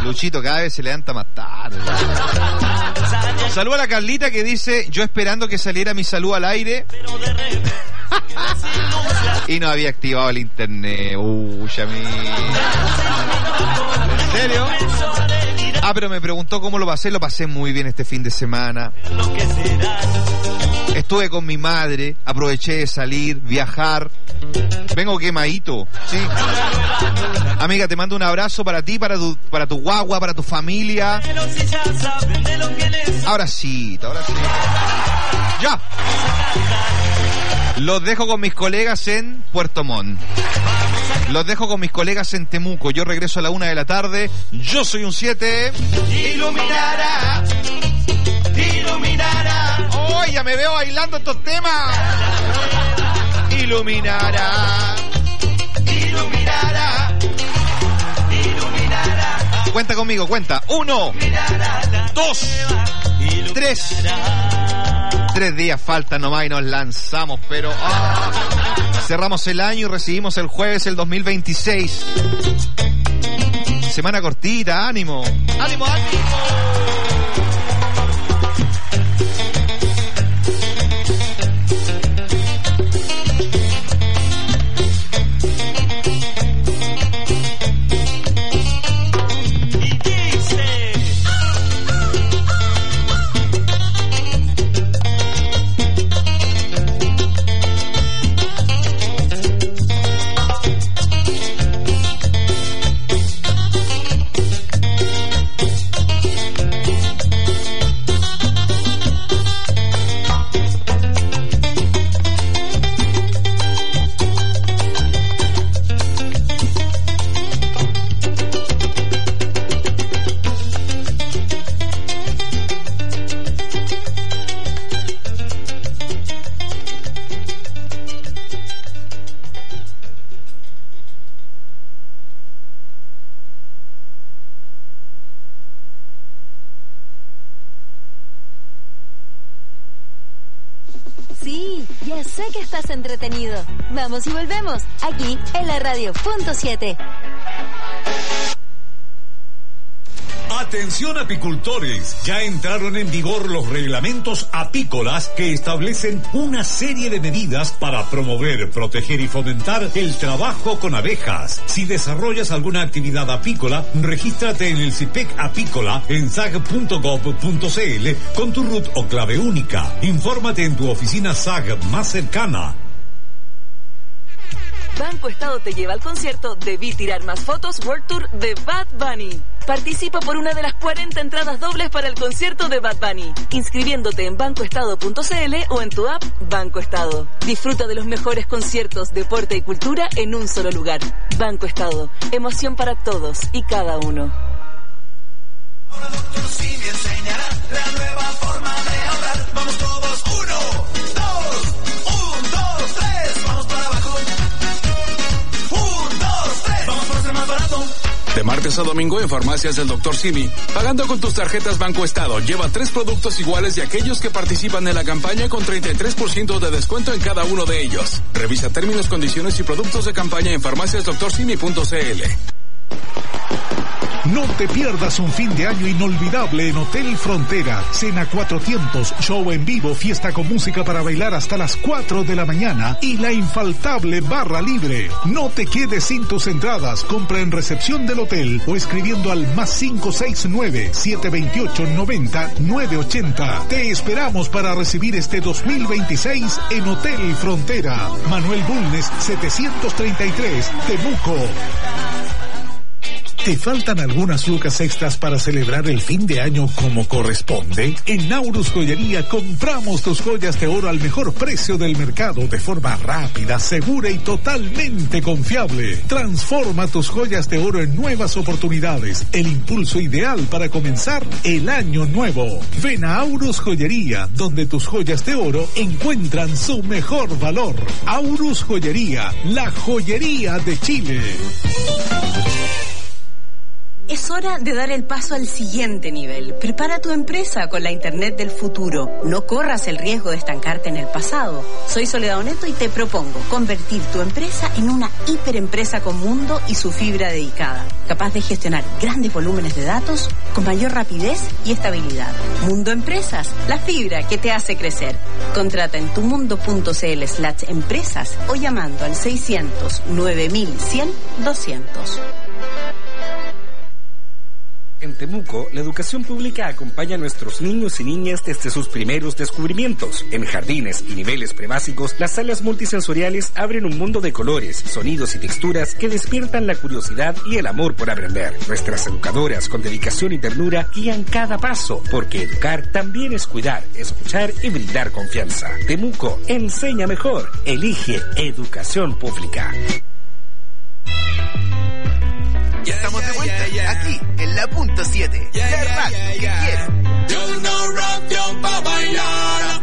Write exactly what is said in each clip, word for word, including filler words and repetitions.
Luchito cada vez se levanta más tarde. Saluda a la Carlita que dice: yo esperando que saliera mi salud al aire y no había activado el internet. Uy, a mí. ¿En serio? Ah, pero me preguntó cómo lo pasé. Lo pasé muy bien este fin de semana. Estuve con mi madre, aproveché de salir, viajar. Vengo quemadito, sí. Amiga, te mando un abrazo para ti, para tu, para tu guagua, para tu familia. Ahora sí, ahora sí. ¡Ya! Los dejo con mis colegas en Puerto Montt. Los dejo con mis colegas en Temuco. Yo regreso a la una de la tarde. Yo soy un siete. Iluminará. Iluminará. Oh, ya me veo bailando estos temas. Iluminará. Iluminará. Iluminará. Cuenta conmigo, cuenta. Uno, dos, tres. Tres días faltan nomás y nos lanzamos, pero oh, cerramos el año y recibimos el jueves el dos mil veintiséis. Semana cortita, ánimo. ¡Ánimo, ánimo! Sé que estás entretenido. Vamos y volvemos, aquí en la radio punto siete. Atención apicultores, ya entraron en vigor los reglamentos apícolas que establecen una serie de medidas para promover, proteger y fomentar el trabajo con abejas. Si desarrollas alguna actividad apícola, regístrate en el CIPEC Apícola en S A G punto gov punto c l con tu R U T o clave única. Infórmate en tu oficina S A G más cercana. Banco Estado te lleva al concierto Debí Tirar Más Fotos World Tour de Bad Bunny. Participa por una de las cuarenta entradas dobles para el concierto de Bad Bunny, inscribiéndote en banco estado punto c l o en tu app Banco Estado. Disfruta de los mejores conciertos, deporte y cultura en un solo lugar. Banco Estado, emoción para todos y cada uno. Ahora doctor Simi enseñará la nueva forma de ahorrar. Vamos todos, uno, dos, un, dos, tres, vamos para abajo. Un, dos, tres, vamos por ser más barato. De martes a domingo en farmacias del doctor Simi. Pagando con tus tarjetas Banco Estado, lleva tres productos iguales de aquellos que participan en la campaña con treinta y tres por ciento de descuento en cada uno de ellos. Revisa términos, condiciones y productos de campaña en farmacias doctor simi punto c l. No te pierdas un fin de año inolvidable en Hotel Frontera. Cena cuatro tiempos, show en vivo, fiesta con música para bailar hasta las cuatro de la mañana y la infaltable barra libre. No te quedes sin tus entradas. Compra en recepción del hotel o escribiendo al más cinco seis nueve, siete dos ocho, nueve cero, nueve ocho cero. Te esperamos para recibir este dos mil veintiséis en Hotel Frontera. Manuel Bulnes, setecientos treinta y tres, Temuco. ¿Te faltan algunas lucas extras para celebrar el fin de año como corresponde? En Naurus Joyería compramos tus joyas de oro al mejor precio del mercado de forma rápida, segura y totalmente confiable. Transforma tus joyas de oro en nuevas oportunidades, el impulso ideal para comenzar el año nuevo. Ven a Aurus Joyería, donde tus joyas de oro encuentran su mejor valor. Aurus Joyería, la joyería de Chile. Es Es hora de dar el paso al siguiente nivel. Prepara tu empresa con la Internet del futuro. No corras el riesgo de estancarte en el pasado. Soy Soledad Oneto y te propongo convertir tu empresa en una hiperempresa con mundo y su fibra dedicada, capaz de gestionar grandes volúmenes de datos con mayor rapidez y estabilidad. Mundo Empresas, la fibra que te hace crecer. Contrata en tumundo.cl slash empresas o llamando al seiscientos nueve mil cien doscientos. En Temuco, la educación pública acompaña a nuestros niños y niñas desde sus primeros descubrimientos. En jardines y niveles prebásicos, las salas multisensoriales abren un mundo de colores, sonidos y texturas que despiertan la curiosidad y el amor por aprender. Nuestras educadoras, con dedicación y ternura, guían cada paso, porque educar también es cuidar, escuchar y brindar confianza. Temuco, enseña mejor. Elige educación pública. Ya estamos de vuelta, yeah, yeah, yeah. Aquí, en la punto siete, yeah, la yeah, radio yeah, que yeah. quiero. Yo no rock yo pa' bailar.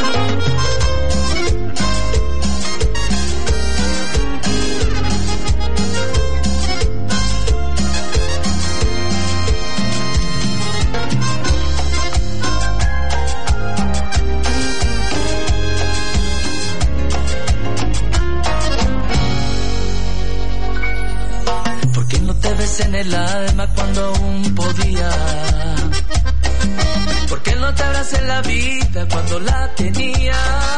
En el alma cuando aún podía. ¿Por qué no te abracé en la vida cuando la tenía?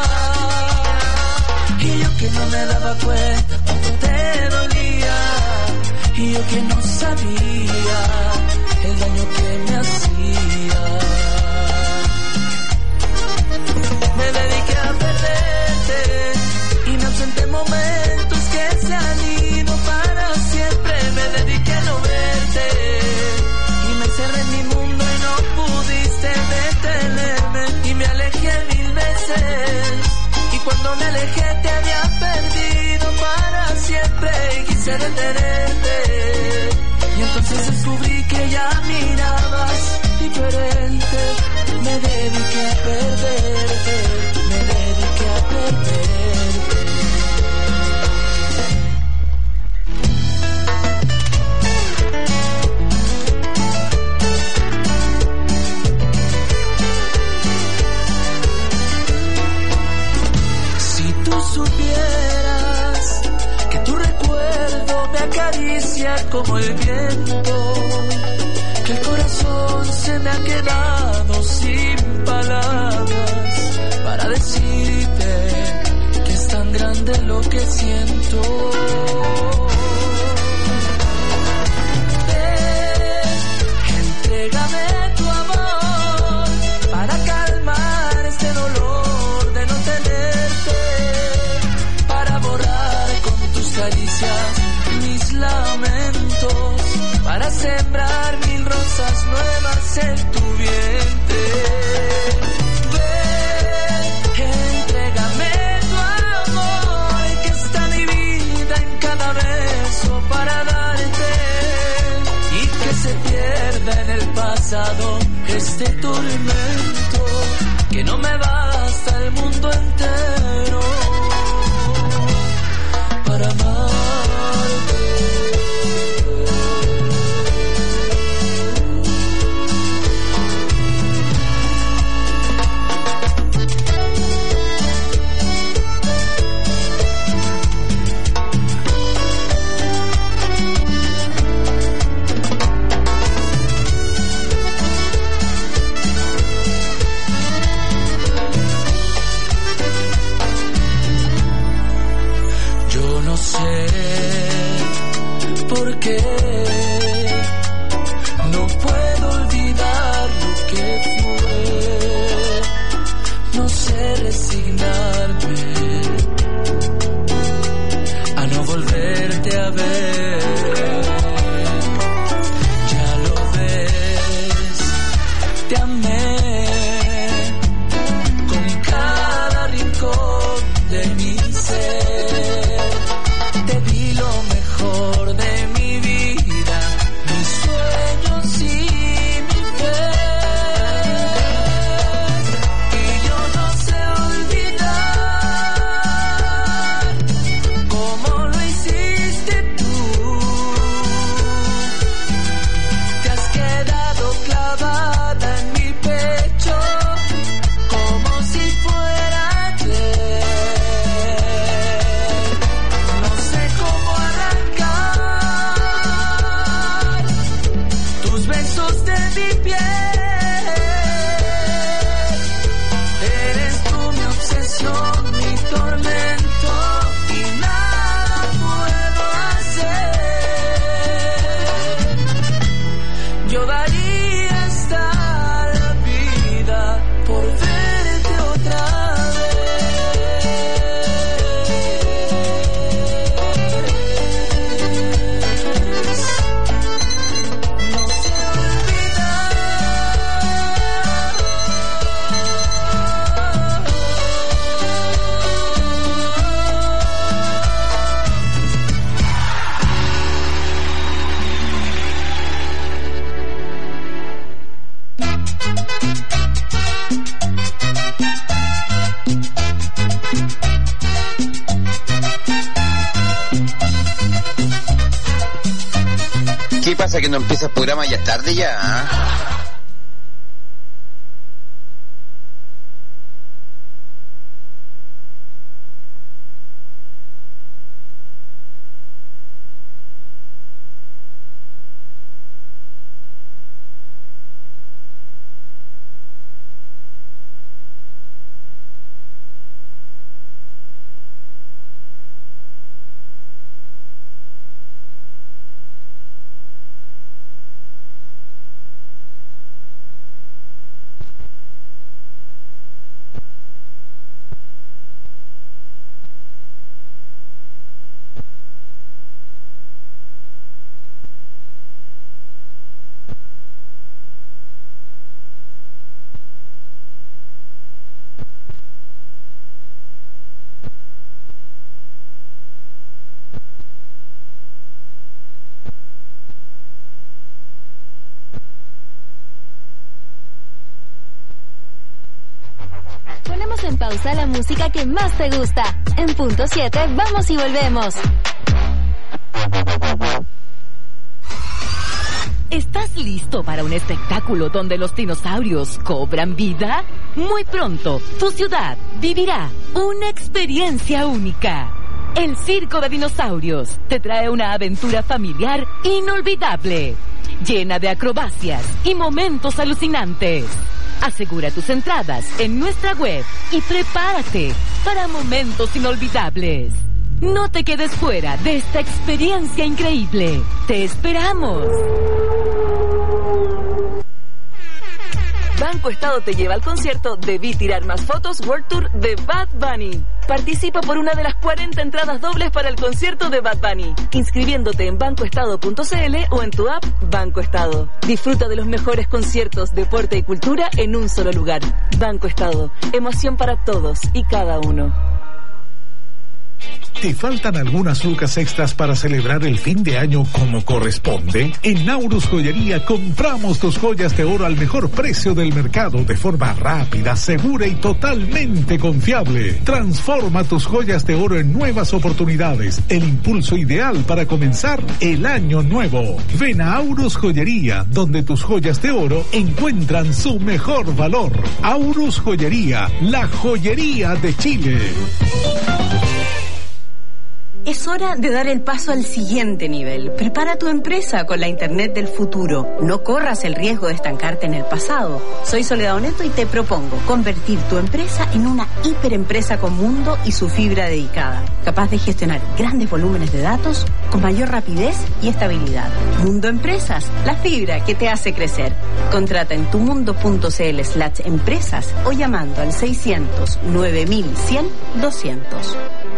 Y yo que no me daba cuenta cuando te dolía. Y yo que no sabía el daño que me hacía. Me dediqué a perderte y me ausenté momentos que se han ido para siempre. Me dediqué a no verte y me encerré en mi mundo y no pudiste detenerme y me alejé mil veces y cuando me alejé te había perdido para siempre y quise detenerte y entonces descubrí que ya mirabas diferente. Me dediqué a perderte, me dediqué a perderte. Supieras que tu recuerdo me acaricia como el viento, que el corazón se me ha quedado sin palabras para decirte que es tan grande lo que siento. Ven, entrégame tu amor para calmar este dolor de no tenerte, mis lamentos, para sembrar mil rosas nuevas en tu vientre. Ven, entrégame tu amor, que está mi vida en cada beso para darte, y que se pierda en el pasado este tormento, que no me basta el mundo entero para amarte. Yo no sé por qué no puedo olvidar lo que fue. No sé resignarme a no volverte a ver. Ya lo ves, te amé con cada rincón de mi ser. Te di lo mejor de mi vida, mis sueños y mi fe. Y yo no sé olvidar clavada en mi pecho, como si fuera ayer. No sé cómo arrancar tus besos de mi piel. Eres tú mi obsesión, mi tormento, y nada puedo hacer. Yo daría hasta la vida por verte otra vez. No sé olvidar. ¿Qué pasa, que no empieza el programa ya tarde ya? ¿Ah? Ponemos en pausa la música que más te gusta. En punto siete, vamos y volvemos. ¿Estás listo para un espectáculo donde los dinosaurios cobran vida? Muy pronto, tu ciudad vivirá una experiencia única. El Circo de Dinosaurios te trae una aventura familiar inolvidable, llena de acrobacias y momentos alucinantes. Asegura tus entradas en nuestra web y prepárate para momentos inolvidables. No te quedes fuera de esta experiencia increíble. ¡Te esperamos! Banco Estado te lleva al concierto Debí Tirar Más Fotos World Tour de Bad Bunny. Participa por una de las cuarenta entradas dobles para el concierto de Bad Bunny, inscribiéndote en banco estado punto c l o en tu app Banco Estado. Disfruta de los mejores conciertos, deporte y cultura en un solo lugar. Banco Estado, emoción para todos y cada uno. ¿Te faltan algunas lucas extras para celebrar el fin de año como corresponde? En Naurus Joyería compramos tus joyas de oro al mejor precio del mercado de forma rápida, segura y totalmente confiable. Transforma tus joyas de oro en nuevas oportunidades, el impulso ideal para comenzar el año nuevo. Ven a Aurus Joyería, donde tus joyas de oro encuentran su mejor valor. Aurus Joyería, la joyería de Chile. Es hora de dar el paso al siguiente nivel. Prepara tu empresa con la Internet del futuro. No corras el riesgo de estancarte en el pasado. Soy Soledad Oneto y te propongo convertir tu empresa en una hiperempresa con mundo y su fibra dedicada, capaz de gestionar grandes volúmenes de datos con mayor rapidez y estabilidad. Mundo Empresas, la fibra que te hace crecer. Contrata en tumundo.cl slash empresas o llamando al seiscientos nueve mil cien doscientos.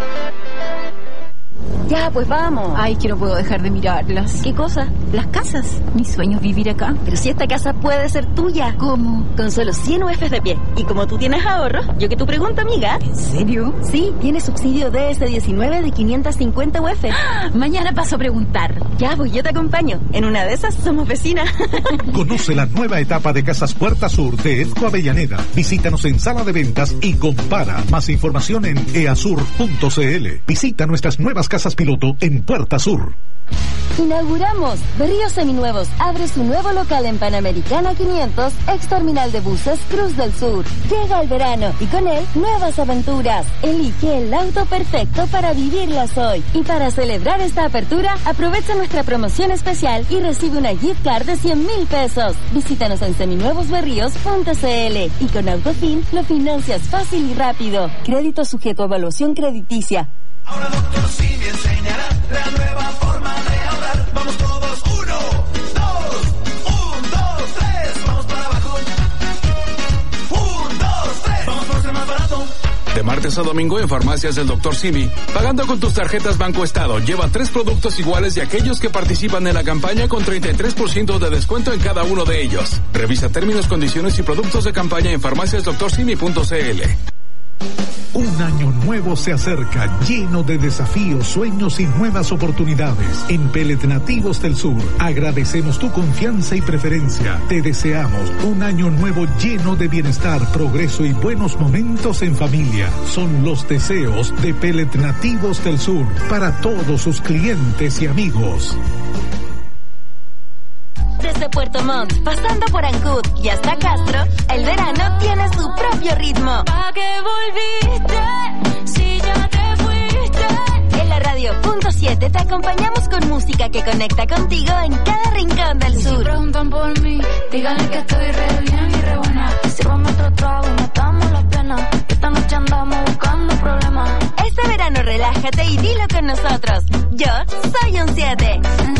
Ya, pues vamos. Ay, que no puedo dejar de mirarlas. ¿Qué cosa? Las casas. Mi sueño es vivir acá. Pero si esta casa puede ser tuya. ¿Cómo? Con solo cien U Fs de pie. Y como tú tienes ahorros, yo que tu pregunta, amiga. ¿En serio? Sí, tiene subsidio D S diecinueve de quinientos cincuenta U F. ¡Ah! Mañana paso a preguntar. Ya, pues yo te acompaño. En una de esas somos vecinas. Conoce la nueva etapa de Casas Puerta Sur de Edco Avellaneda. Visítanos en sala de ventas y compara. Más información en easur punto c l. Visita nuestras nuevas casas piloto en Puerta Sur. Inauguramos. Berríos Seminuevos abre su nuevo local en Panamericana quinientos, ex terminal de buses Cruz del Sur. Llega el verano y con él nuevas aventuras. Elige el auto perfecto para vivirlas hoy. Y para celebrar esta apertura, aprovecha nuestra promoción especial y recibe una gift card de cien mil pesos. Visítanos en seminuevos berríos punto c l y con Autofin lo financias fácil y rápido. Crédito sujeto a evaluación crediticia. Ahora doctor Simi enseñará la nueva forma de ahorrar. Vamos todos, uno, dos, un, dos, tres, vamos para abajo. Un, dos, tres, vamos por ser más barato. De martes a domingo en farmacias del doctor Simi. Pagando con tus tarjetas Banco Estado, lleva tres productos iguales de aquellos que participan en la campaña con treinta y tres por ciento de descuento en cada uno de ellos. Revisa términos, condiciones y productos de campaña en farmacias doctor simi punto c l. Un año nuevo se acerca, lleno de desafíos, sueños y nuevas oportunidades. En Pellet Nativos del Sur, agradecemos tu confianza y preferencia. Te deseamos un año nuevo lleno de bienestar, progreso y buenos momentos en familia. Son los deseos de Pellet Nativos del Sur para todos sus clientes y amigos. Desde Puerto Montt, pasando por Ancud y hasta Castro, el verano tiene su propio ritmo. ¿Pa' qué volviste si ya te fuiste? En la radio punto siete te acompañamos con música que conecta contigo en cada rincón del sur. Si preguntan por mí, díganle que estoy re bien y re buena. Sírvame otro trago y matamos la pena. Esta noche andamos buscando problemas. Este verano relájate y dilo con nosotros. Yo soy un siete.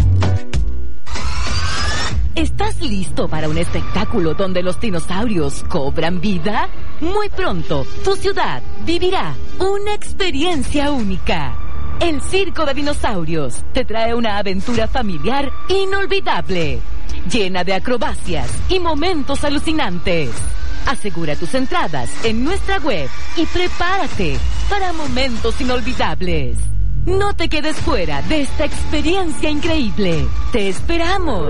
¿Estás listo para un espectáculo donde los dinosaurios cobran vida? Muy pronto, tu ciudad vivirá una experiencia única. El Circo de Dinosaurios te trae una aventura familiar inolvidable, llena de acrobacias y momentos alucinantes. Asegura tus entradas en nuestra web y prepárate para momentos inolvidables. No te quedes fuera de esta experiencia increíble. ¡Te esperamos!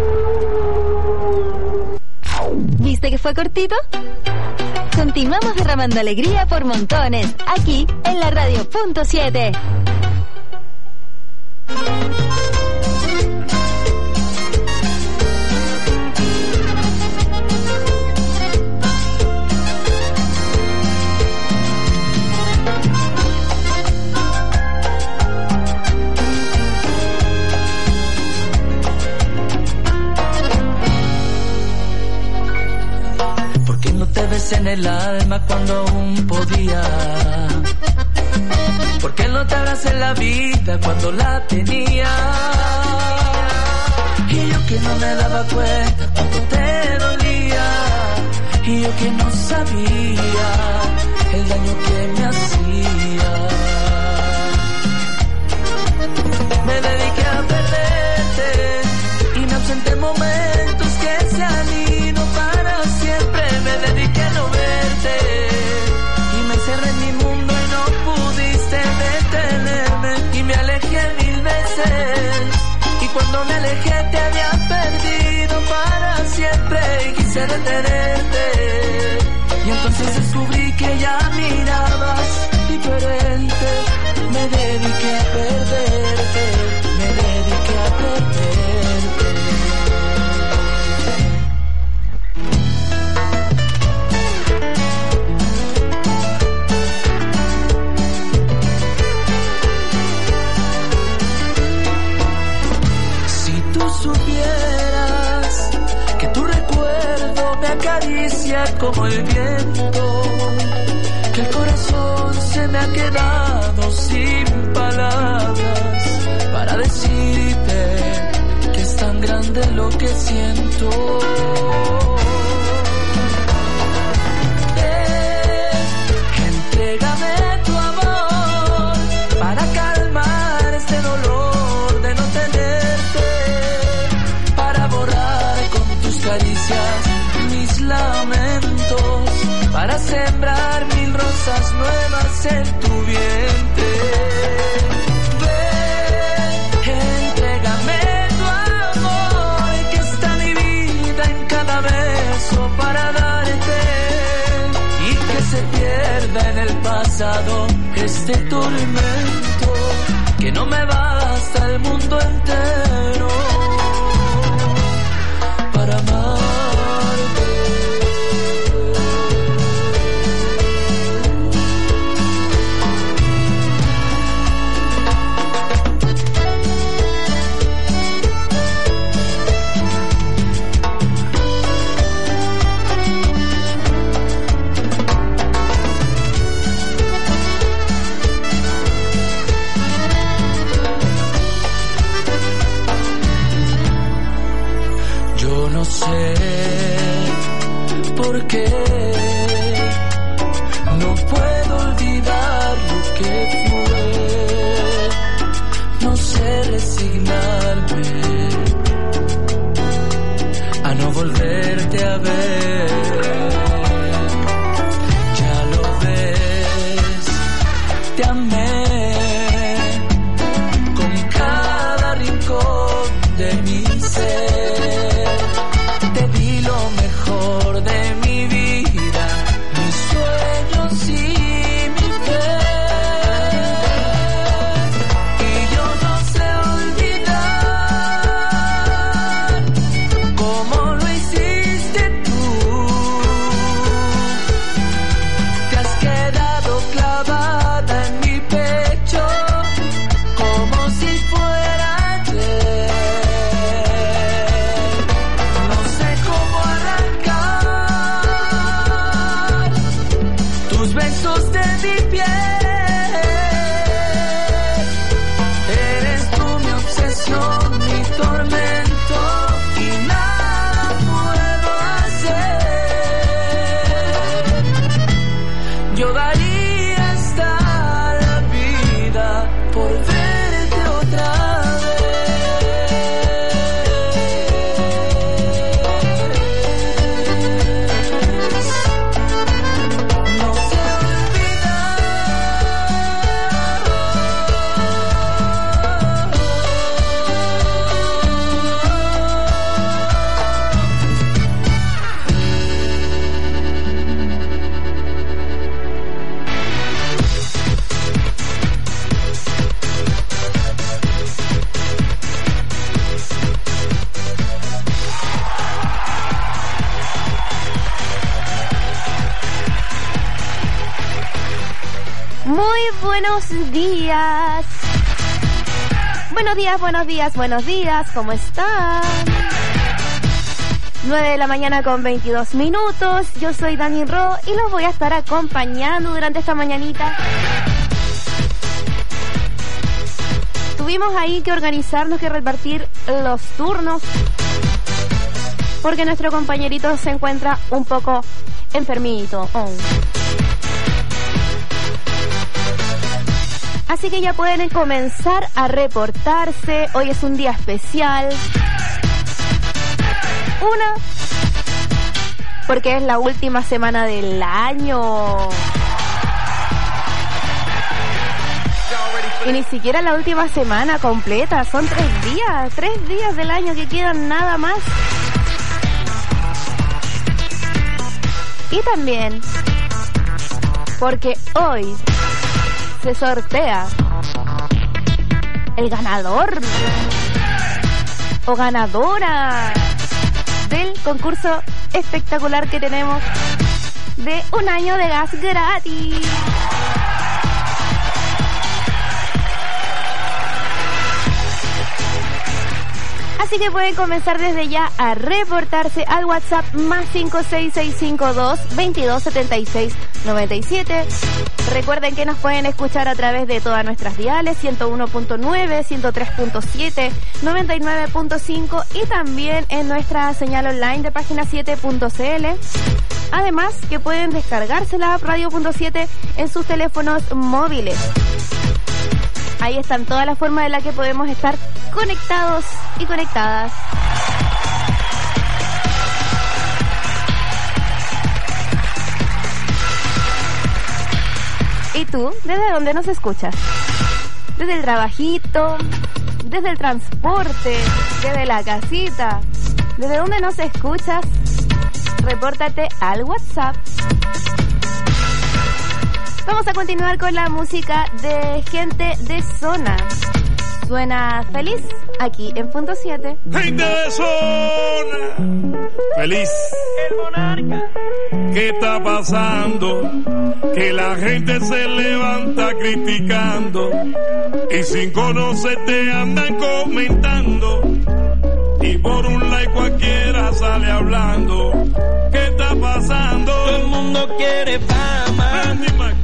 ¿Viste que fue cortito? Continuamos derramando alegría por montones, aquí en la radio punto siete. En el alma cuando aún podía. ¿Por qué no te abracé en la vida cuando la tenía? Y yo que no me daba cuenta cuánto te dolía. Y yo que no sabía el daño que me hacía. Me dediqué a perderte y me ausenté momentos que se han ido para siempre. Me dediqué a no verte y me encerré en mi mundo y no pudiste detenerme y me alejé mil veces y cuando me alejé te había perdido para siempre y quise detenerte y entonces descubrí que ya mirabas diferente. Me dediqué a perderte, me dediqué a perderte. Supieras que tu recuerdo me acaricia como el viento, que el corazón se me ha quedado sin palabras para decirte que es tan grande lo que siento. Ven, entrégame tu amor para calmar este dolor de no tener. Caricias, mis lamentos, para sembrar mil rosas nuevas en tu vientre. Ven, entrégame tu amor, que está mi vida en cada beso para darte, y que se pierda en el pasado este tormento. que no me basta el mundo entero para amarte. No sé por qué no puedo olvidar lo que fue. No sé resignarme a no volverte a ver. Ya lo ves, te amé con cada rincón de mi ser. De mi vida, mis sueños y mi fe, y yo no sé olvidar como lo hiciste tú. Te has quedado clavada en mi pecho como si fuera ayer. No sé cómo tus besos de mi piel, eres tú mi obsesión, mi tormento, y nada puedo hacer. Yo daría hasta la vida por verte otra Buenos días. Buenos días, buenos días, buenos días. ¿Cómo están? nueve de la mañana con veintidós minutos. Yo soy Dani Ro y los voy a estar acompañando durante esta mañanita. Tuvimos ahí que organizarnos, que repartir los turnos, porque nuestro compañerito se encuentra un poco enfermito. Oh. Así que ya pueden comenzar a reportarse. Hoy es un día especial. Una, porque es la última semana del año. Y ni siquiera la última semana completa. Son tres días. Tres días del año que quedan nada más. Y también porque hoy se sortea el ganador o ganadora del concurso espectacular que tenemos de un año de gas gratis. Así que pueden comenzar desde ya a reportarse al WhatsApp más cinco seis seis cinco dos, veintidós setenta y seis noventa y siete. Recuerden que nos pueden escuchar a través de todas nuestras diales, ciento uno punto nueve, ciento tres punto siete, noventa y nueve punto cinco y también en nuestra señal online de página siete punto c l. Además que pueden descargarse la app Radio punto siete en sus teléfonos móviles. Ahí están todas las formas en las que podemos estar conectados y conectadas. ¿Y tú? ¿Desde dónde nos escuchas? ¿Desde el trabajito? ¿Desde el transporte? ¿Desde la casita? ¿Desde dónde nos escuchas? Repórtate al WhatsApp Vamos a continuar con la música de gente de zona. Suena feliz aquí en Punto siete. Gente de zona, feliz. El monarca. ¿Qué está pasando? Que la gente se levanta criticando y sin conocerte andan comentando y por un like cualquiera sale hablando. ¿Qué está pasando? Todo el mundo quiere fama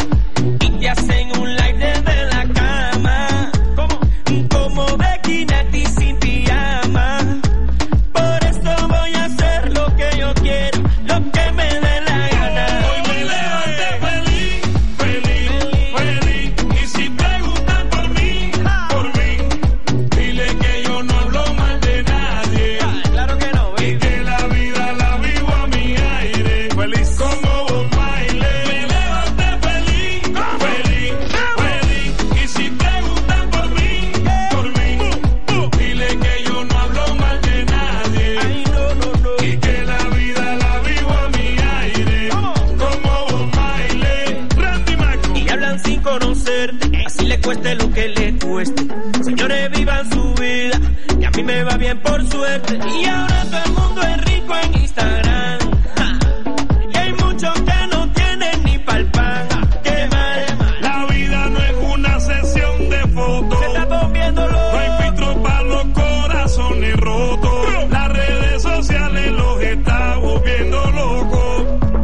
y te hacen un like desde la cama. ¿Cómo? Como Becky sin pijama. Por eso voy a hacer lo que yo quiero, lo que me dé la gana. Hoy me levanté feliz, feliz, feliz. Y si preguntan por mí, por mí, dile que yo no hablo mal de nadie. Claro que no, baby. Y que la vida la vivo a mi aire. Feliz como un baile. Me levanté feliz, feliz, feliz. Y si preguntan por mí, por mí, dile que yo no hablo mal de nadie. Ay, no, no, no. Y que la vida la vivo a mi aire. Como un baile. Randy Maco. Y hablan sin conocerte, así le cueste lo que le cueste. Señores, vivan su vida, que a mí me va bien por suerte. Y ahora todo el mundo es rico en Instagram. Ja. Y hay muchos que no tienen ni pa'l pan. Qué mal. La vida no es una sesión de fotos. Se está volviendo loco. No hay filtro para los corazones rotos. Las redes sociales los está volviendo locos.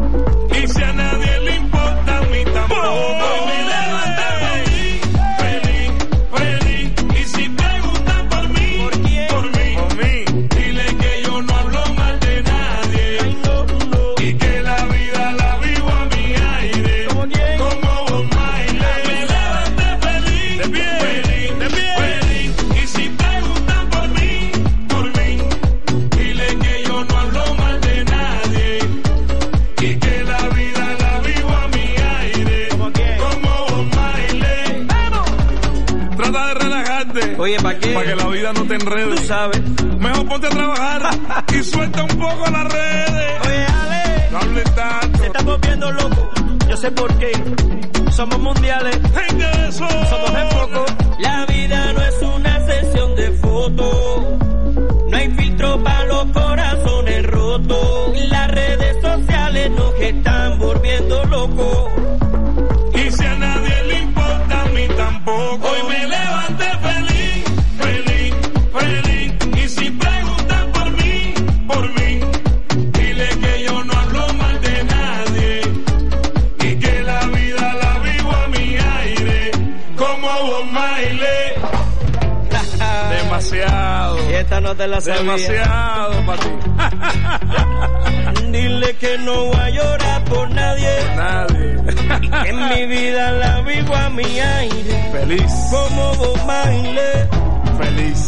Y si a nadie le importa, a mí tampoco. Me levanté feliz, feliz, feliz. Y si preguntan por mí, ¿por quién? por mí, por mí, dile que yo no hablo mal de nadie. Ay, no, no. Y que la vida la vivo a mi aire. ¿Cómo quién? Como un baile. Me levanté feliz, De pie, feliz, de pie. feliz. Y si preguntan por mí, por mí, dile que yo no hablo mal de nadie. Y que la vida la vivo a mi aire. ¿Cómo quién? Como un baile. ¡Vamos! Trata de relajarte. Oye, ¿para qué? Para que la vida no te enrede. Tú sabes. Mejor ponte a trabajar y suelta un poco las redes. Oye, Ale, No hables tanto. se está volviendo loco. Yo sé por qué. Somos mundiales. Gente de zona. Somos en poco. La vida no es una sesión de fotos. No hay filtro para los corazones rotos. Las redes sociales nos están volviendo locos. Y si a nadie le importa, a mí tampoco. Hoy me levanté feliz, feliz, feliz. Y si preguntan por mí, por mí, dile que yo no hablo mal de nadie. Y que la vida la vivo a mi aire. Como un baile. Demasiado. Y esta no te la sabía. Demasiado para ti. Dile que no voy a llorar por nadie. Nadie. Que en mi vida la vivo a mi aire. Feliz. Como vos baile. Feliz.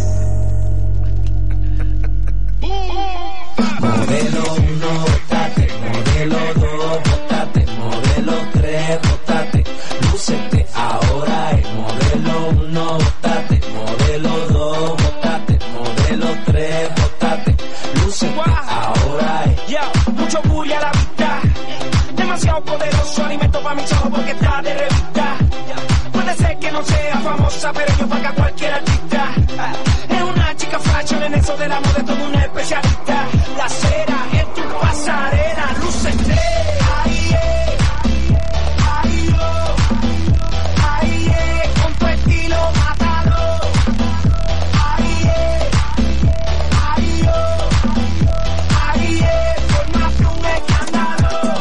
Modelo uno, botate. Modelo dos, botate. Modelo tres, botate. Lúcete ahora es modelo uno, botate. Modelo dos, botate. Modelo tres, botate. Lúcete ahora es. Ya, mucho bully a la vista. Demasiado poderoso alimento para mis ojos porque está de revista. Puede ser que no sea famosa, pero yo paga cualquier artista. Es una chica fashion en eso de la moda, es todo una especialista. La cera en tu pasarela, lúcete. Ahí es, ahí yo, ahí es, con tu estilo mátalo. Ahí es, ahí yo, ahí es, formaste un escándalo.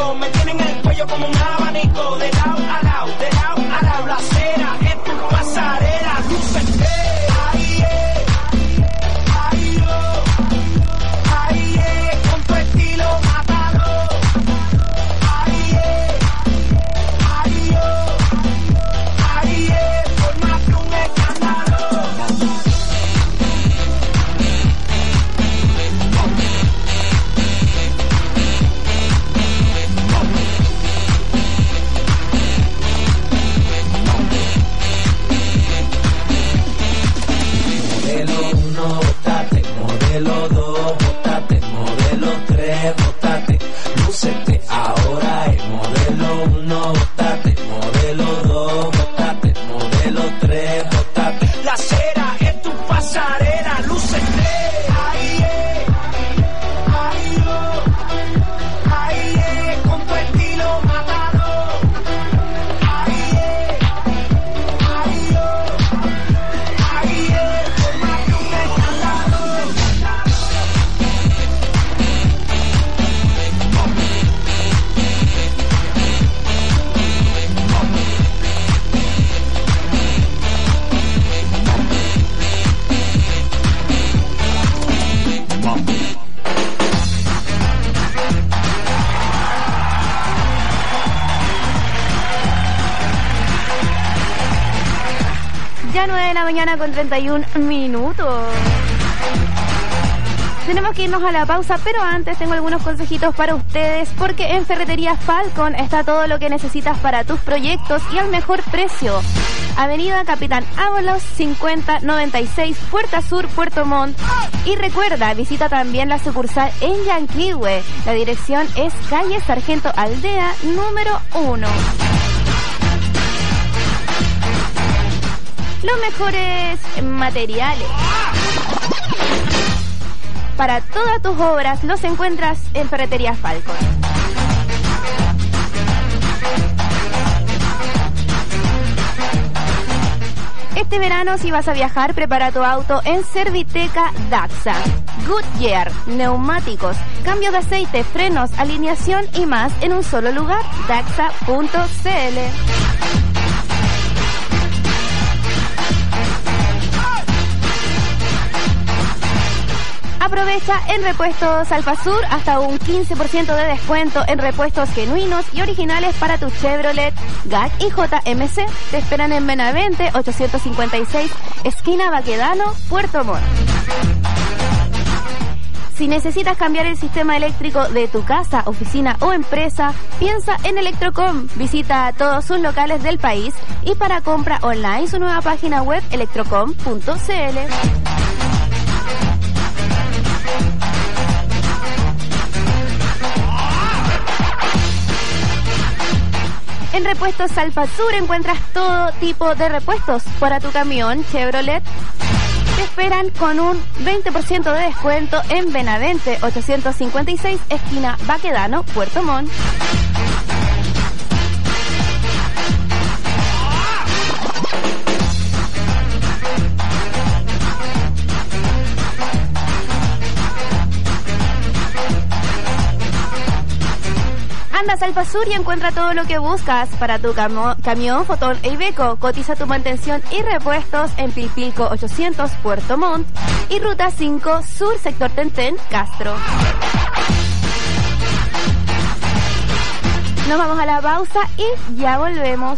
rico. Me tienen el cuello como un abanico. De lado a lado, de lado a lado. La acera es tu pasarela. Lúcete. Ahí es, ahí yo, ahí es. Con tu estilo, mátalo. Ahí es, ahí yo, ahí es. Por más que un escándalo. Modelo uno, bótate, modelo dos, bótate, modelo tres, bótate, lúcete, ahora es modelo uno, bótate, modelo dos, bótate, modelo tres, bótate. La cera es tu pasarela, lúcete. Ahí es, ahí yo, ahí es, con tu estilo mátalo. Ahí es, ahí yo, ahí es, por más que un escándalo. Ya nueve de la mañana con treinta y un minutos. Tenemos que irnos a la pausa, pero antes tengo algunos consejitos para ustedes, porque en Ferretería Falcon está todo lo que necesitas para tus proyectos y al mejor precio. Avenida Capitán Ábalos cincuenta noventa y seis, Puerta Sur, Puerto Montt. Y recuerda, visita también la sucursal en Yanquihue. La dirección es calle Sargento Aldea número uno. Los mejores materiales para todas tus obras los encuentras en Ferretería Falcon. Este verano, si vas a viajar, prepara tu auto en Serviteca Daxa. Goodyear, neumáticos, cambio de aceite, frenos, alineación y más en un solo lugar. Daxa punto c l. Aprovecha en Repuestos Alfasur hasta un quince por ciento de descuento en repuestos genuinos y originales para tu Chevrolet, G A C y J M C. Te esperan en Benavente ochocientos cincuenta y seis, esquina Baquedano, Puerto Montt. Si necesitas cambiar el sistema eléctrico de tu casa, oficina o empresa, piensa en Electrocom. Visita todos sus locales del país y para compra online su nueva página web electrocom punto c l. En Repuestos Alfasur encuentras todo tipo de repuestos para tu camión Chevrolet. Te esperan con un veinte por ciento de descuento en Benavente ochocientos cincuenta y seis, esquina Baquedano, Puerto Montt. Andas Alfasur y encuentra todo lo que buscas para tu camo, camión, fotón e Iveco. Cotiza tu mantención y repuestos en Pilpilco ochocientos, Puerto Montt y Ruta cinco Sur, sector Tentén, Castro. Nos vamos a la pausa y ya volvemos.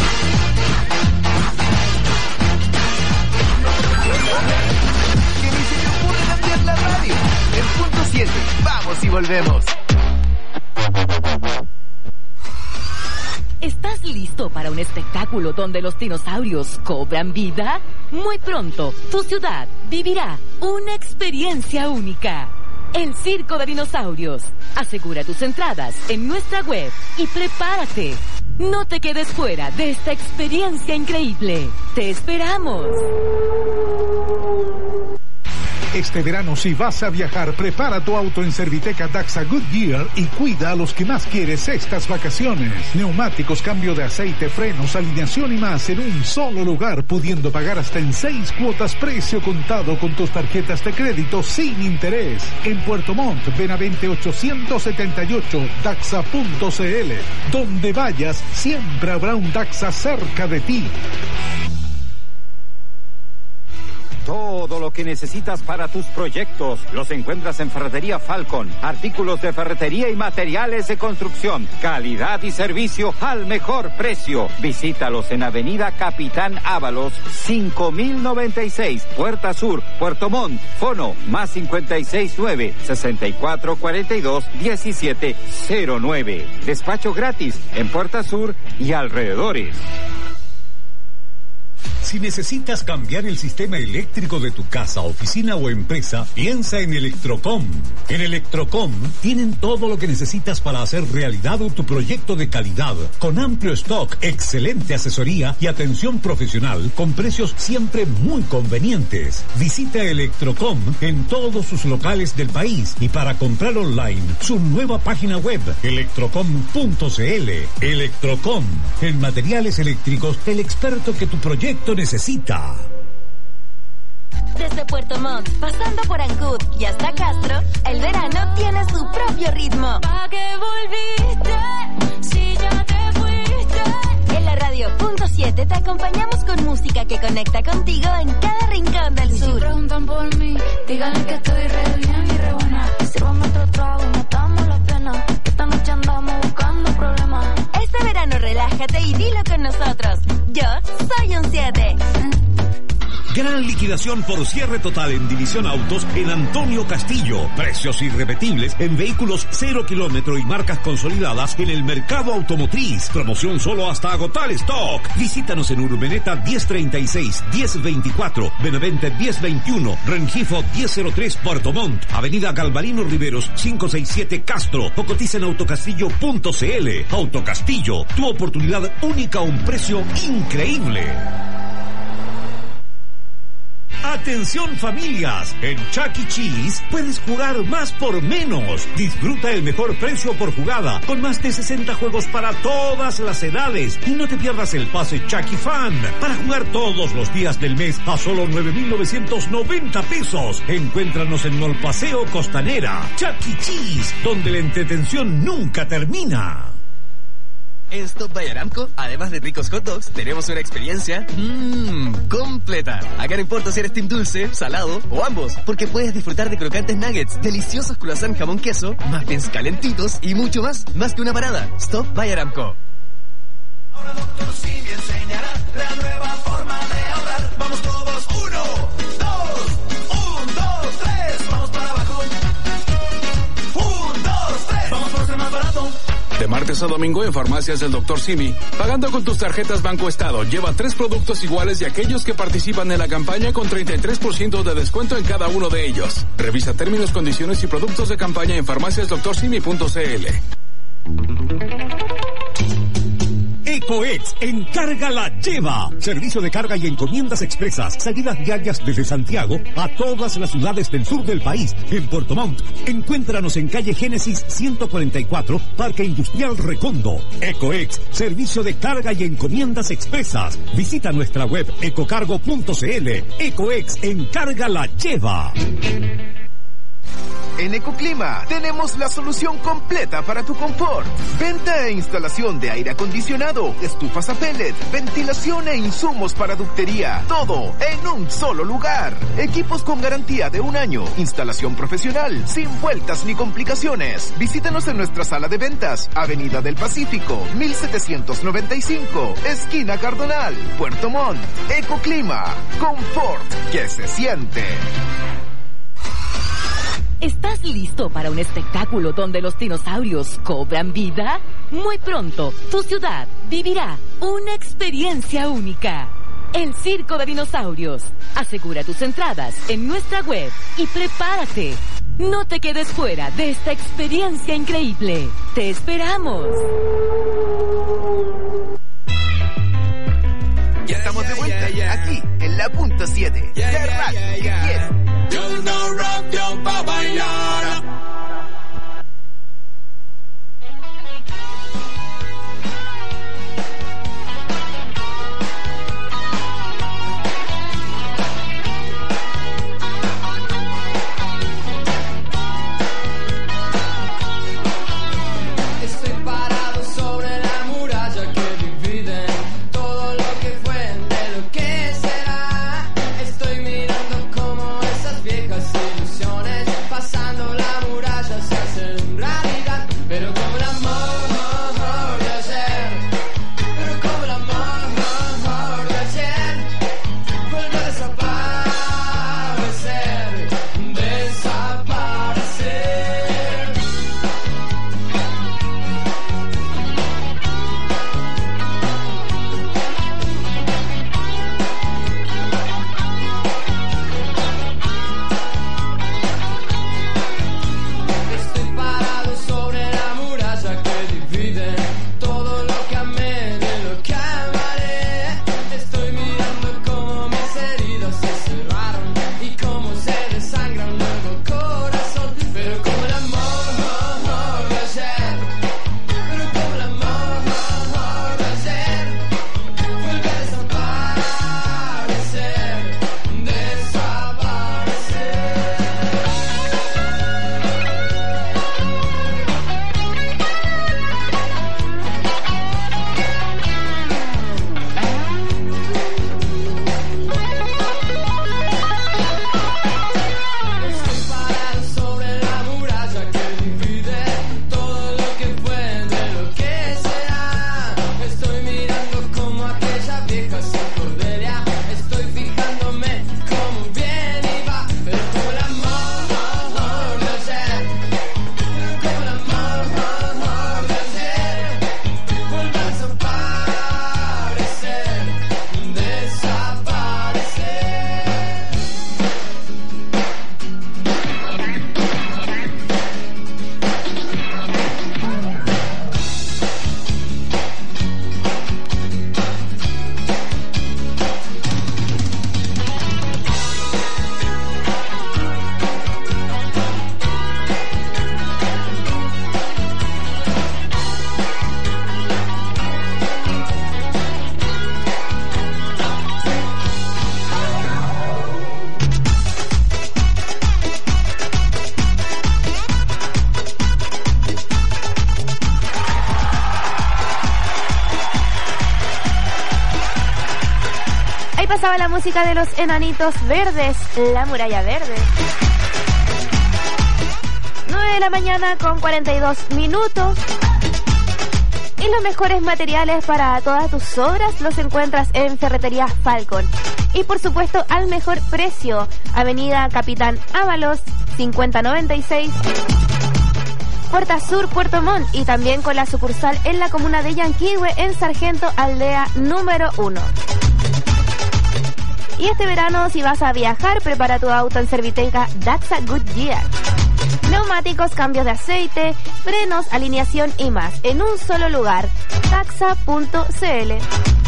Que ni se te ocurre cambiar la radio. En punto siete, vamos y volvemos. ¿Estás listo para un espectáculo donde los dinosaurios cobran vida? Muy pronto, tu ciudad vivirá una experiencia única. El Circo de Dinosaurios. Asegura tus entradas en nuestra web y prepárate. No te quedes fuera de esta experiencia increíble. ¡Te esperamos! Este verano, si vas a viajar, prepara tu auto en Serviteca Daxa Goodyear y cuida a los que más quieres estas vacaciones. Neumáticos, cambio de aceite, frenos, alineación y más en un solo lugar, pudiendo pagar hasta en seis cuotas precio contado con tus tarjetas de crédito sin interés. En Puerto Montt, Benavente ochocientos setenta y ocho, daxa punto c l. Donde vayas, siempre habrá un Daxa cerca de ti. Todo lo que necesitas para tus proyectos los encuentras en Ferretería Falcon. Artículos de ferretería y materiales de construcción. Calidad y servicio al mejor precio. Visítalos en Avenida Capitán Ábalos, cinco mil noventa y seis, Puerta Sur, Puerto Montt. Fono más cincuenta y seis nueve, sesenta y cuatro cuarenta y dos, diecisiete cero nueve. Despacho gratis en Puerta Sur y alrededores. Si necesitas cambiar el sistema eléctrico de tu casa, oficina o empresa, piensa en Electrocom. En Electrocom tienen todo lo que necesitas para hacer realidad tu proyecto de calidad, con amplio stock, excelente asesoría y atención profesional, con precios siempre muy convenientes. Visita Electrocom en todos sus locales del país y para comprar online, su nueva página web, electrocom punto c l. Electrocom, en materiales eléctricos, el experto que tu proyecto necesita. Desde Puerto Montt, pasando por Ancud y hasta Castro, el verano tiene su propio ritmo. ¿Pa' qué volviste si ya te fuiste? En la radio punto siete te acompañamos con música que conecta contigo en cada rincón del y sur. Si preguntan por mí, díganle que estoy re bien y re buena. Sírvame otro trago, matamos la pena. Esta noche andamos buscando problemas. Este verano relájate y dilo con nosotros. Yo soy un siete. Gran liquidación por cierre total en División Autos en Antonio Castillo. Precios irrepetibles en vehículos cero kilómetro y marcas consolidadas en el mercado automotriz. Promoción solo hasta agotar stock. Visítanos en Urmeneta diez treinta y seis, diez veinticuatro, Benavente diez veintiuno, Rengifo diez cero tres, Puerto Montt, Avenida Galvarino Riveros quinientos sesenta y siete, Castro, o cotiza en autocastillo punto c l. Autocastillo, tu oportunidad única a un precio increíble. Atención familias, en Chuck E. Cheese puedes jugar más por menos. Disfruta el mejor precio por jugada, con más de sesenta juegos para todas las edades. Y no te pierdas el pase Chuck E. Fan, para jugar todos los días del mes a solo nueve mil novecientos noventa pesos. Encuéntranos en Mall Paseo Costanera. Chuck E. Cheese, donde la entretención nunca termina. En Stop by Aramco, además de ricos hot dogs, tenemos una experiencia mmm, completa. Acá no importa si eres team dulce, salado o ambos, porque puedes disfrutar de crocantes nuggets, deliciosos croissant jamón queso, muffins calentitos y mucho más, más que una parada. Stop by Aramco. Ahora doctor Simi enseñará la nueva forma de ahorrar. Vamos todos, uno, dos, un, dos, tres, vamos para abajo. Un, dos, tres, vamos por ser más barato. De martes a domingo en farmacias del doctor Simi. Pagando con tus tarjetas Banco Estado, lleva tres productos iguales de aquellos que participan en la campaña con treinta y tres por ciento de descuento en cada uno de ellos. Revisa términos, condiciones y productos de campaña en farmacias doctor simi punto c l. Ecoex, encarga la lleva. Servicio de carga y encomiendas expresas. Salidas diarias desde Santiago a todas las ciudades del sur del país. En Puerto Montt, encuéntranos en calle Génesis ciento cuarenta y cuatro, Parque Industrial Recondo. Ecoex, servicio de carga y encomiendas expresas. Visita nuestra web ecocargo punto c l. Ecoex, encarga la lleva. En Ecoclima tenemos la solución completa para tu confort. Venta e instalación de aire acondicionado, estufas a pellet, ventilación e insumos para ductería. Todo en un solo lugar. Equipos con garantía de un año. Instalación profesional, sin vueltas ni complicaciones. Visítanos en nuestra sala de ventas, Avenida del Pacífico, mil setecientos noventa y cinco, esquina Cardonal, Puerto Montt. Ecoclima, confort que se siente. ¿Estás listo para un espectáculo donde los dinosaurios cobran vida? Muy pronto, tu ciudad vivirá una experiencia única. El Circo de Dinosaurios. Asegura tus entradas en nuestra web y prepárate. No te quedes fuera de esta experiencia increíble. ¡Te esperamos! Ya estamos de vuelta, aquí, en la punto siete. La radio que quieres. Yo no rock, yo pa' bailar. Pasaba la música de los Enanitos Verdes, La Muralla Verde. nueve de la mañana con cuarenta y dos minutos. Y los mejores materiales para todas tus obras los encuentras en Ferretería Falcon. Y por supuesto al mejor precio. Avenida Capitán Ábalos, cincuenta noventa y seis. Puerta Sur, Puerto Montt. Y también con la sucursal en la comuna de Yanquihue, en Sargento Aldea número uno. Y este verano, si vas a viajar, prepara tu auto en Serviteca Daxa Goodyear. Neumáticos, cambios de aceite, frenos, alineación y más, en un solo lugar. Daxa punto c l.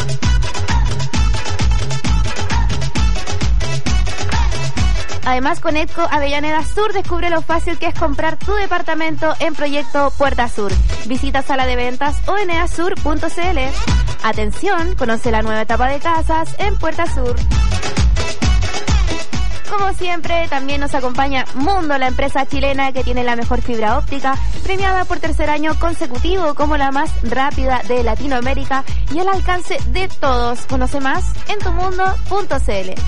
Además, con Edco Avellaneda Sur, descubre lo fácil que es comprar tu departamento en Proyecto Puerta Sur. Visita sala de ventas o n a sur punto c l. Atención, conoce la nueva etapa de casas en Puerta Sur. Como siempre, también nos acompaña Mundo, la empresa chilena que tiene la mejor fibra óptica, premiada por tercer año consecutivo como la más rápida de Latinoamérica y al alcance de todos. Conoce más en tu mundo punto c l.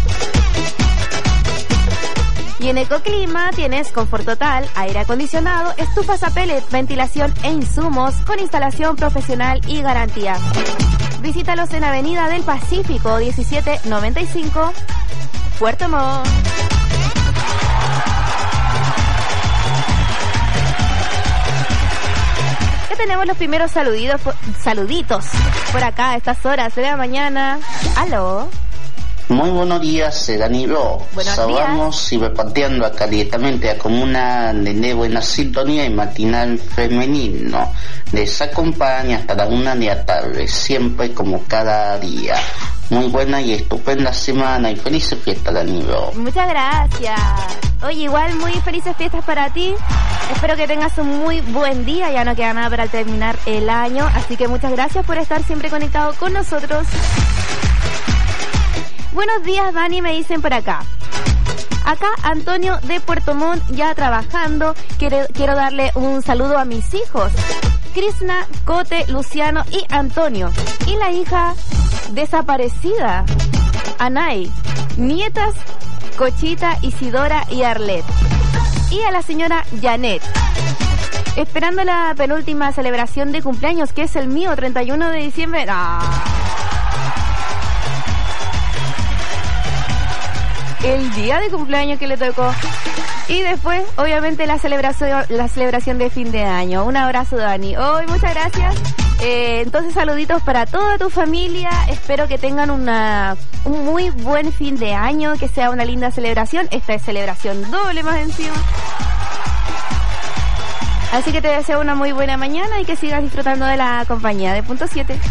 Y en Ecoclima tienes confort total, aire acondicionado, estufas a pellet, ventilación e insumos con instalación profesional y garantía. Visítalos en Avenida del Pacífico diecisiete noventa y cinco, Puerto Montt. Ya tenemos los primeros saluditos, saluditos por acá a estas horas de la mañana. Aló. Muy buenos días, Danilo. Saludamos y repartiendo acá directamente a comuna de buena sintonía y matinal femenino. Les acompaña hasta la una de la tarde, siempre como cada día. Muy buena y estupenda semana y felices fiestas, Danilo. Muchas gracias. Oye, igual muy felices fiestas para ti. Espero que tengas un muy buen día. Ya no queda nada para terminar el año. Así que muchas gracias por estar siempre conectado con nosotros. Buenos días, Dani, me dicen por acá. Acá Antonio de Puerto Montt ya trabajando. Quiero, quiero darle un saludo a mis hijos. Krishna, Cote, Luciano y Antonio. Y la hija desaparecida, Anay. Nietas, Cochita, Isidora y Arlet. Y a la señora Janet. Esperando la penúltima celebración de cumpleaños, que es el mío, treinta y uno de diciembre. ¡Ah! El día de cumpleaños que le tocó. Y después, obviamente, la celebración la celebración de fin de año. Un abrazo, Dani. Hoy, oh, muchas gracias. Eh, entonces, saluditos para toda tu familia. Espero que tengan una un muy buen fin de año, que sea una linda celebración. Esta es celebración doble más encima. Así que te deseo una muy buena mañana y que sigas disfrutando de la compañía de Punto siete.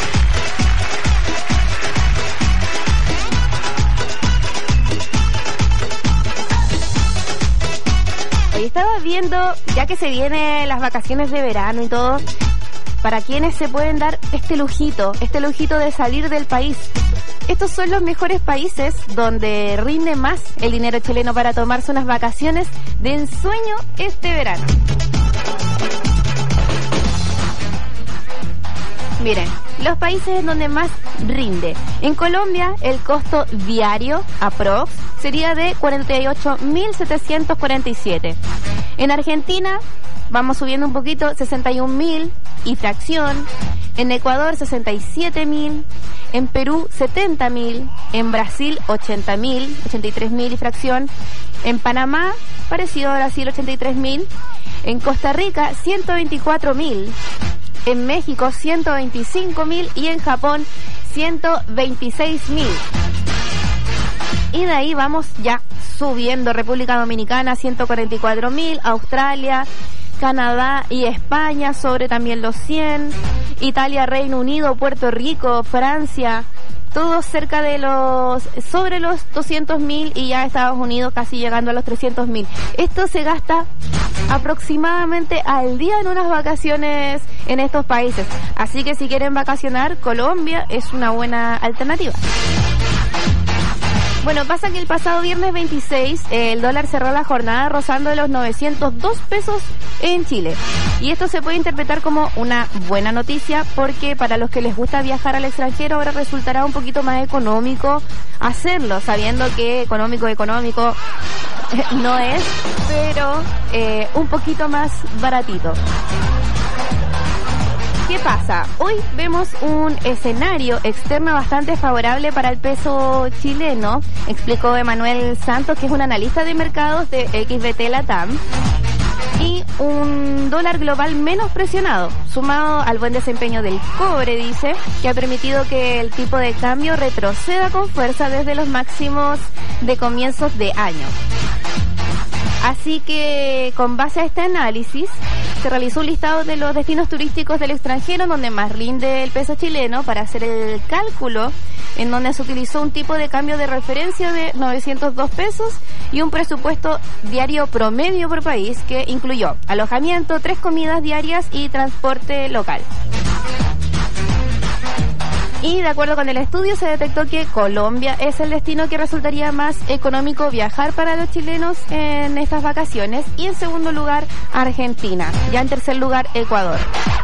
Hoy estaba viendo, ya que se vienen las vacaciones de verano y todo, para quienes se pueden dar este lujito, este lujito de salir del país. Estos son los mejores países donde rinde más el dinero chileno para tomarse unas vacaciones de ensueño este verano. Miren, los países en donde más rinde. En Colombia, el costo diario, aprox, sería de cuarenta y ocho mil setecientos cuarenta y siete. En Argentina, vamos subiendo un poquito, sesenta y un mil y fracción. En Ecuador, sesenta y siete mil. En Perú, setenta mil. En Brasil, ochenta mil, ochenta y tres mil y fracción. En Panamá, parecido a Brasil, ochenta y tres mil. En Costa Rica, ciento veinticuatro mil. En México, ciento veinticinco mil. Y en Japón, ciento veintiséis mil. Y de ahí vamos ya subiendo. República Dominicana, ciento cuarenta y cuatro mil. Australia, Canadá y España sobre también los cien. Italia, Reino Unido, Puerto Rico, Francia, todos cerca de los, sobre los doscientos mil, y ya Estados Unidos casi llegando a los trescientos mil. Esto se gasta aproximadamente al día en unas vacaciones en estos países. Así que si quieren vacacionar, Colombia es una buena alternativa. Bueno, pasa que el pasado viernes veintiséis eh, el dólar cerró la jornada rozando los novecientos dos pesos en Chile. Y esto se puede interpretar como una buena noticia porque para los que les gusta viajar al extranjero ahora resultará un poquito más económico hacerlo, sabiendo que económico, económico eh, no es, pero eh, un poquito más baratito. ¿Qué pasa? Hoy vemos un escenario externo bastante favorable para el peso chileno, explicó Emanuel Santos, que es un analista de mercados de X B T Latam, y un dólar global menos presionado, sumado al buen desempeño del cobre, dice, que ha permitido que el tipo de cambio retroceda con fuerza desde los máximos de comienzos de año. Así que, con base a este análisis, se realizó un listado de los destinos turísticos del extranjero donde más rinde el peso chileno para hacer el cálculo, en donde se utilizó un tipo de cambio de referencia de novecientos dos pesos y un presupuesto diario promedio por país que incluyó alojamiento, tres comidas diarias y transporte local. Y de acuerdo con el estudio se detectó que Colombia es el destino que resultaría más económico viajar para los chilenos en estas vacaciones, y en segundo lugar Argentina, ya en tercer lugar Ecuador.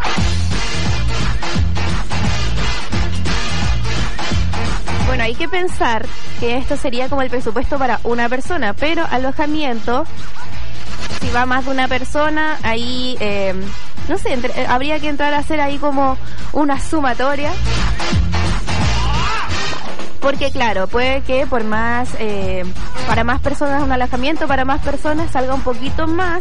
Bueno, hay que pensar que esto sería como el presupuesto para una persona, pero alojamiento, si va más de una persona, ahí, eh, no sé, entre, eh, habría que entrar a hacer ahí como una sumatoria. Porque claro, puede que por más, eh, para más personas un alojamiento, para más personas salga un poquito más.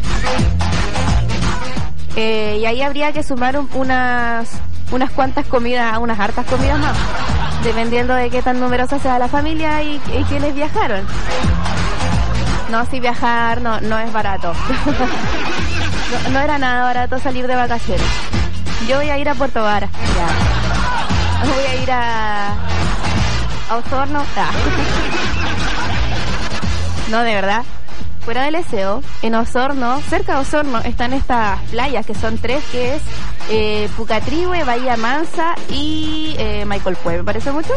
Eh, y ahí habría que sumar un, unas, unas cuantas comidas, unas hartas comidas más, dependiendo de qué tan numerosa sea la familia y, y quienes viajaron. No, si viajar no, no es barato. no, no era nada barato salir de vacaciones. Yo voy a ir a Puerto Vara. Ya. Voy a ir a... a Osorno. Ah. No, de verdad. fuera del Liceo, en Osorno, cerca de Osorno, están estas playas que son tres, que es eh, Pucatrihue, Bahía Mansa y eh, Maicolpue, ¿me parece mucho?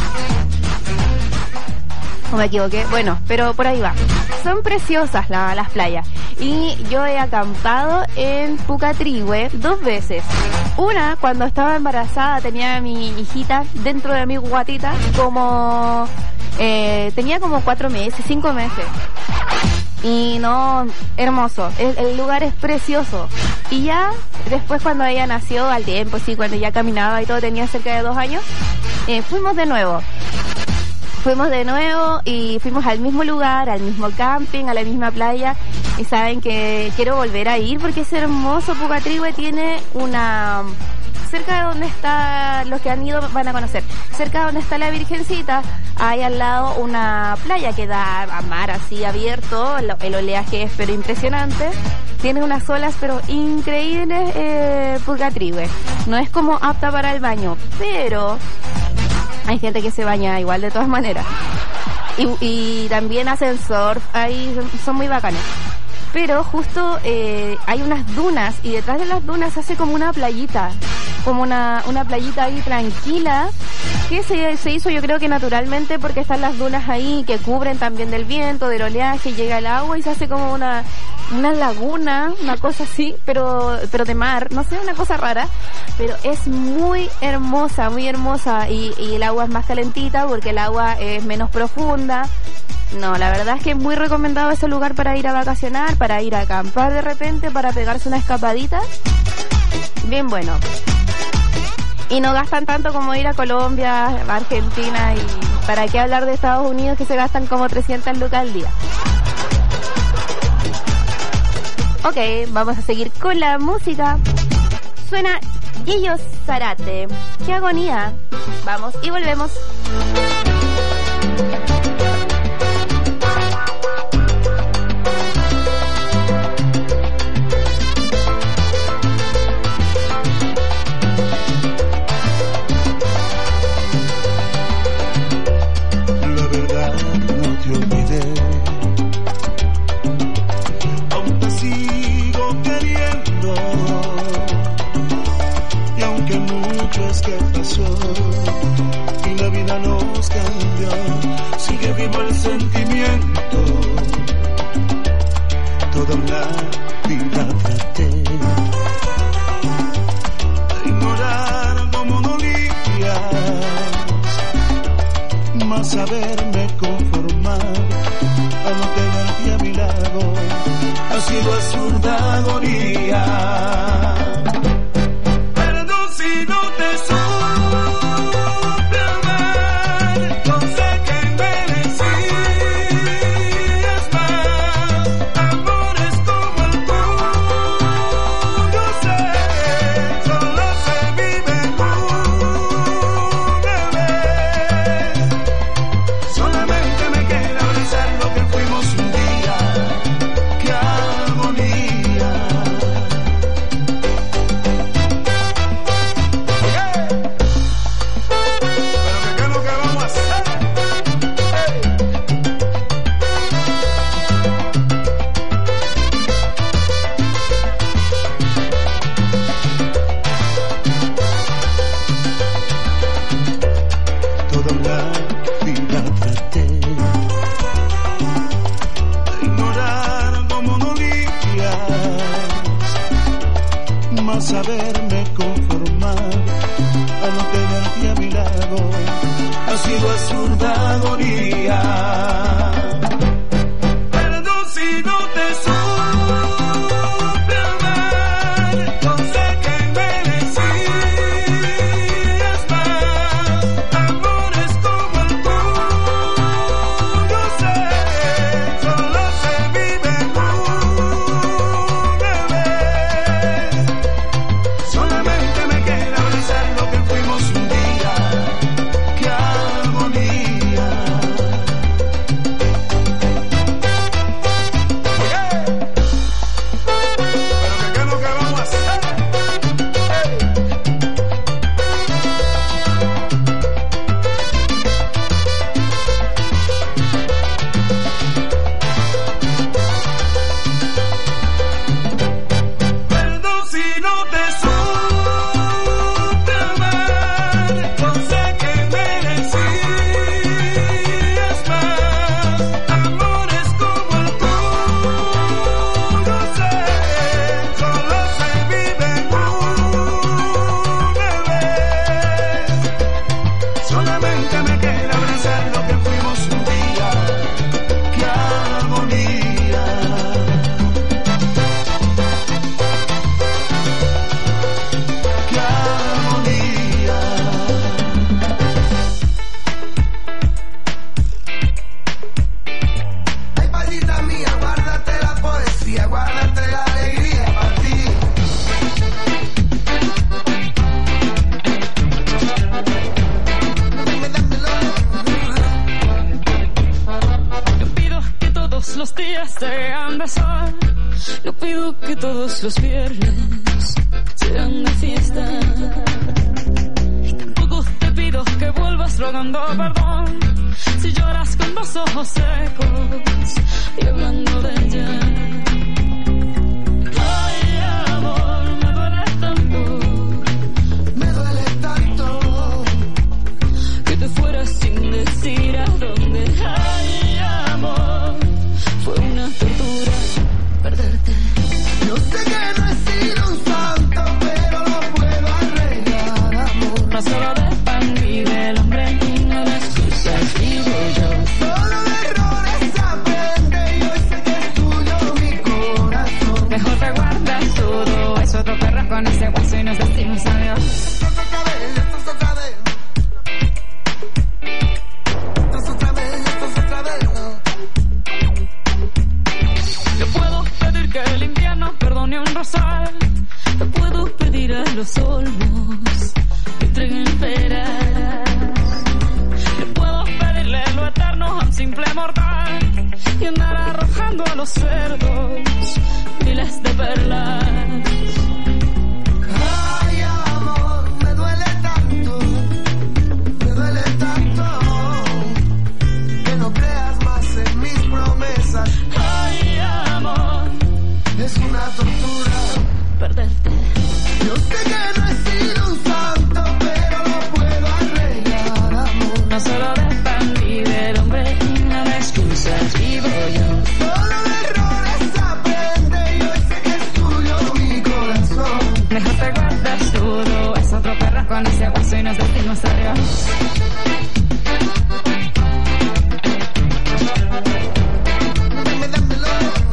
¿O me equivoqué? Bueno, pero por ahí va. Son preciosas la, las playas. Y yo he acampado en Pucatrihue dos veces. Una, cuando estaba embarazada, tenía a mi hijita dentro de mi guatita, como... Eh, tenía como cuatro meses, cinco meses. Y no, hermoso. El, el lugar es precioso. Y ya, después cuando ella nació, al tiempo, sí, cuando ya caminaba y todo, tenía cerca de dos años, eh, fuimos de nuevo. Fuimos de nuevo y fuimos al mismo lugar, al mismo camping, a la misma playa. Y saben que quiero volver a ir porque es hermoso. Pucatrihue tiene una... Cerca de donde está, los que han ido van a conocer, cerca de donde está la Virgencita, hay al lado una playa que da a mar así abierto, el, el oleaje es pero impresionante. Tiene unas olas pero increíbles, eh, Pucatrihue. No es como apta para el baño, pero... Hay gente que se baña igual de todas maneras. Y, y también hacen surf, ahí son, son muy bacanes. Pero justo eh, hay unas dunas y detrás de las dunas hace como una playita. Como una, una playita ahí tranquila que se, se hizo yo creo que naturalmente porque están las dunas ahí que cubren también del viento, del oleaje, llega el agua y se hace como una... una laguna, una cosa así, pero pero de mar, no sé, una cosa rara, pero es muy hermosa, muy hermosa y, y el agua es más calentita porque el agua es menos profunda. No, la verdad es que es muy recomendado ese lugar para ir a vacacionar, para ir a acampar de repente, para pegarse una escapadita. Bien bueno. Y no gastan tanto como ir a Colombia, a Argentina y para qué hablar de Estados Unidos que se gastan como trescientas lucas al día. Ok, vamos a seguir con la música. Suena Gillo Zárate. ¡Qué agonía! Vamos y volvemos. La verdad no te olvidé. Es que pasó y la vida nos cambió, sigue vivo el sentimiento. Toda la vida traté de ignorar cómo dolías, más saberme conformar a no tenerte a mi lado ha sido absurda agonía. Saberme conformar a no tenerte a mi lado ha sido absurda agonía. Perdón si no te supe amar, no sé que merecías más amores como el tuyo, sé, solo se vive una vez. Solamente me queda abrazar lo que fuimos un día. ¡Qué agonía! abrazar. No pido que todos los viernes sean de fiesta. Y tampoco te pido que vuelvas rogando perdón si lloras con los ojos secos y hablando de ella. Ay, amor, me duele tanto, me duele tanto que te fueras sin decir a dónde. Ay, amor, fue una tortura perderte. Yo sé que no he sido un santo, pero lo puedo arreglar, amor. No solo de pan vive el hombre y no de excusas vivo yo. Solo de errores aprende y hoy sé que es tuyo mi corazón. Mejor te guardas todo eso, otro perro con ese hueso y nos decimos adiós. Esto es otra vez, esto es otra vez. Esto es otra vez, esto es otra vez. Yo puedo pedir que el invierno perdone un rosal. Yo puedo pedir a los olmos que entreguen peras. Yo puedo pedirle lo eterno a un simple mortal y andar arrojando a los cerdos miles de perlas. Ay, amor, me duele tanto, me duele tanto que no creas más en mis promesas. Ay, amor, es una tortura perderte. Yo sé que no he sido un santo, pero lo puedo arreglar, amor. No solo de pan vive el hombre y no de excusas vivo yo. Solo de errores aprende y hoy sé que es tuyo mi corazón. Mejor te guardas todo, es otro perro con ese hueso y nos decimos adiós. Dame, dámelo.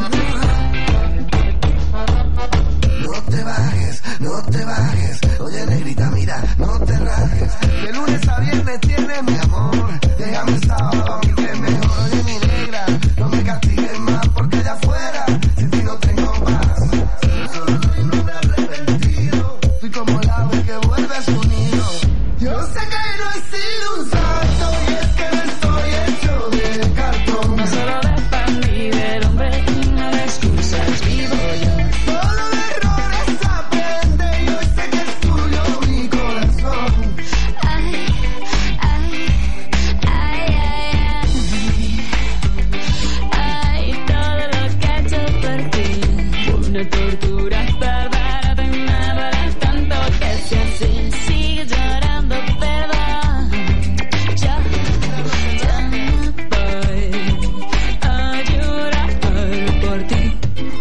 No te bajes, no te bajes. Oye, negrita, mira, no te rajes. De lunes a viernes tienes mi amor. Déjame sábado, a mí que es mejor. Oye, mi negra, no me castigues más porque allá afuera sin ti no tengo paz. Solo y no me he arrepentido. Fui como el ave que vuelve a su nido. Yo sé que no he sido un santo y es que estoy hecho de cartón. No solo de pan vive el hombre y no de excusas vivo yo. Solo de errores aprende y hoy sé que es tuyo mi corazón. Ay, ay, ay, ay, ay, ay, todo lo que he hecho por ti. Fue una tortura perderte, me duele tanto que si así Sigue llorando, perdón. Yo, ya no voy a llorar por ti.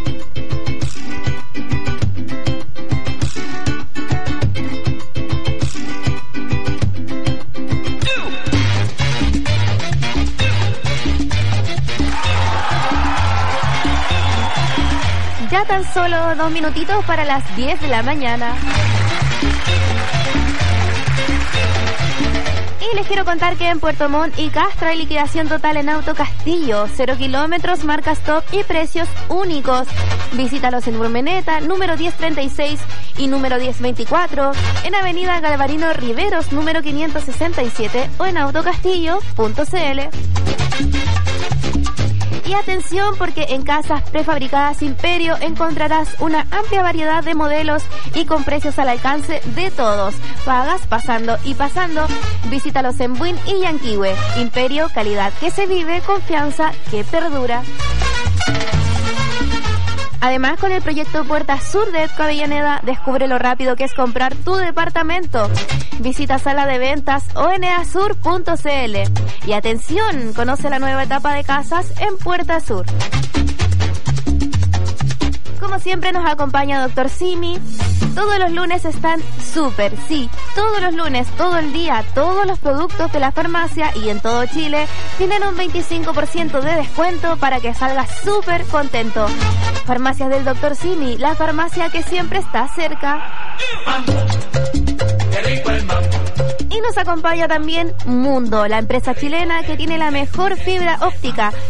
Ya tan solo dos minutitos para las diez de la mañana. Y les quiero contar que en Puerto Montt y Castro hay liquidación total en Auto Castillo. Cero kilómetros, marcas top y precios únicos. Visítalos en Urmeneta, número diez treinta y seis y número diez veinticuatro. En Avenida Galvarino Riveros, número quinientos sesenta y siete o en autocastillo punto cl. Y atención porque en Casas Prefabricadas Imperio encontrarás una amplia variedad de modelos y con precios al alcance de todos. Pagas pasando y pasando. Visítalos en Buin y Yanquihue. Imperio, calidad que se vive, confianza que perdura. Además, con el proyecto Puerta Sur de Edco Avellaneda, descubre lo rápido que es comprar tu departamento. Visita sala de ventas o n a sur punto cl. Y atención, conoce la nueva etapa de casas en Puerta Sur. Como siempre nos acompaña Doctor Simi. Todos los lunes están súper, sí, todos los lunes, todo el día, todos los productos de la farmacia y en todo Chile tienen un veinticinco por ciento de descuento para que salgas súper contento. Farmacias del Doctor Simi, la farmacia que siempre está cerca. Y nos acompaña también Mundo, la empresa chilena que tiene la mejor fibra óptica